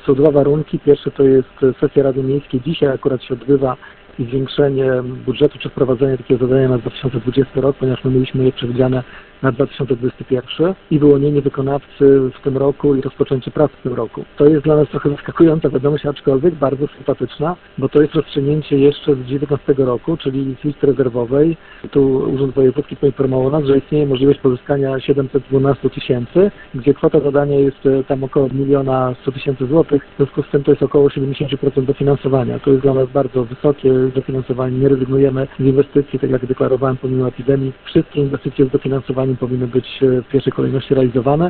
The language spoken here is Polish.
Są dwa warunki. Pierwszy to jest sesja Rady Miejskiej. Dzisiaj akurat się odbywa i zwiększenie budżetu czy wprowadzenie takiego zadania na 2020 rok, ponieważ my mieliśmy je przewidziane na 2021 i wyłonienie wykonawcy w tym roku i rozpoczęcie prac w tym roku. To jest dla nas trochę zaskakująca wiadomość, aczkolwiek bardzo sympatyczna, bo to jest rozstrzygnięcie jeszcze z 2019 roku, czyli z listy rezerwowej. Tu Urząd Wojewódzki poinformował nas, że istnieje możliwość pozyskania 712 000, gdzie kwota zadania jest tam około 1 100 000 złotych, w związku z tym to jest około 70% dofinansowania. To jest dla nas bardzo wysokie dofinansowanie, nie rezygnujemy z inwestycji, tak jak deklarowałem pomimo epidemii. Wszystkie inwestycje z dofinansowaniem powinny być w pierwszej kolejności realizowane.